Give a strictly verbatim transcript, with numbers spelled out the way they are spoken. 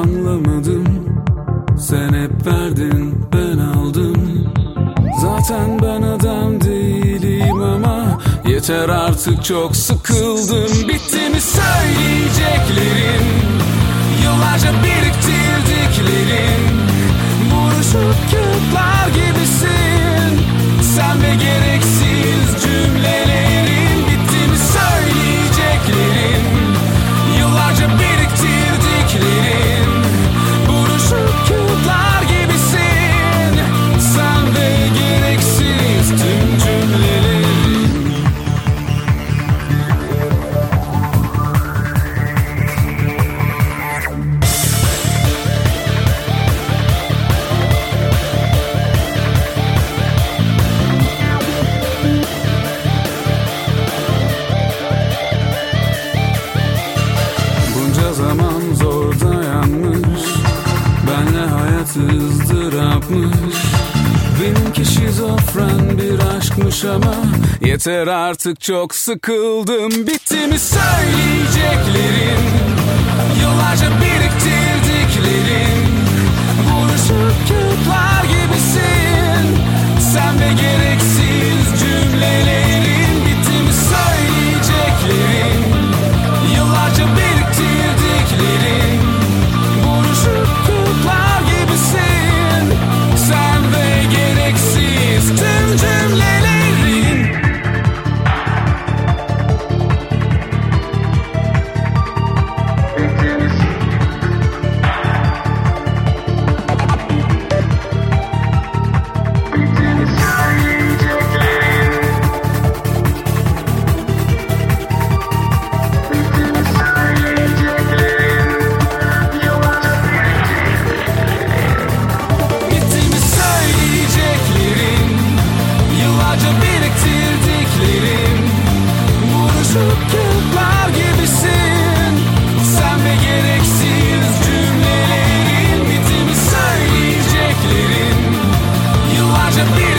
anlamadım. Sen hep verdin, ben aldım. Zaten ben adam değilim ama yeter artık, çok sıkıldım. Bitti mi söyleyeceklerin, yıllarca biriktirdiklerin? Buruşuk kağıtlar gibisin sen ve gereksiz cümlelerin. Bitti mi söyleyeceklerin, yıllarca biriktirdiklerin? Buruşuk kağıtlar gibisin sen ve gereksiz tüm cümlelerin. Zaman zor dayanmış, benle hayat ızdırapmış. Benimki şizofren bir aşkmış ama yeter artık, çok sıkıldım. Bitti mi söyleyeceklerin, yıllarca biriktirdiklerin? Buruşuk kağıtlar gibisin sen ve gereksiz cümlelerin. Bitti mi söyleyeceklerin, yıllarca biriktirdiklerin? Buruşuk kağıtlar gibisin sen ve gereksiz tüm cümlelerin. Biriktirdiklerim, buruşuk kağıtlar gibisin sen ve gereksiz cümlelerin. Bitti mi söyleyeceklerin, yıllarca bir